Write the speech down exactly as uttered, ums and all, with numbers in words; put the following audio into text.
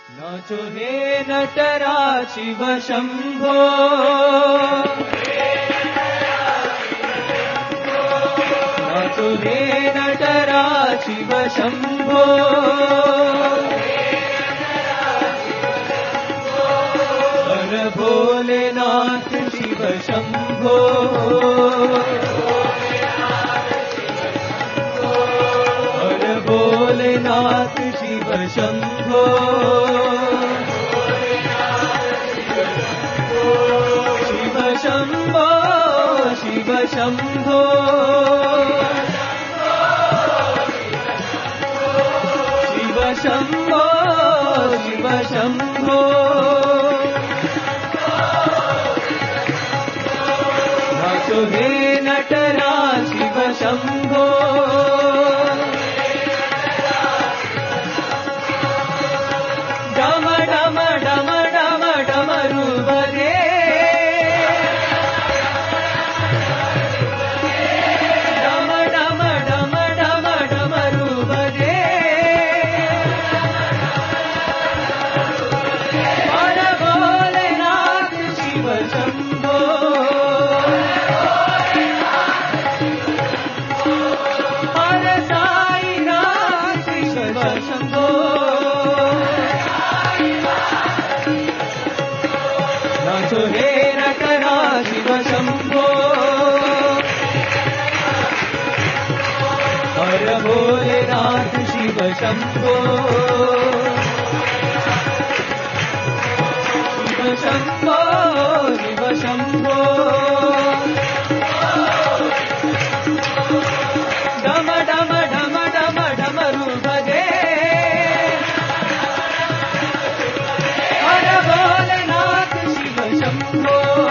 नाचो हे नटरा शिव शंभो, नाचो हे नटरा शिव शंभो, हर भोलेनाथ शिव शंभो, हर भोलेनाथ शिव शंभो, शिव शंभो शिव शंभो, शिव शंभो शिव शंभो, नाचो हे नटरा शिव शंभो, डम डम डम डम डमरू बजे, डम डम डम डम डमरू बजे, हर भोलेनाथ शिव शंभो, हर साईनाथ शिव शंभो, नाचो हे नटरा शिव शंभो, हर भोलेनाथ शिव शंभो, शिव शंभो शिव शंभो, डम डम डम डम डमरू बजे, हर भोलेनाथ शिव शंभो,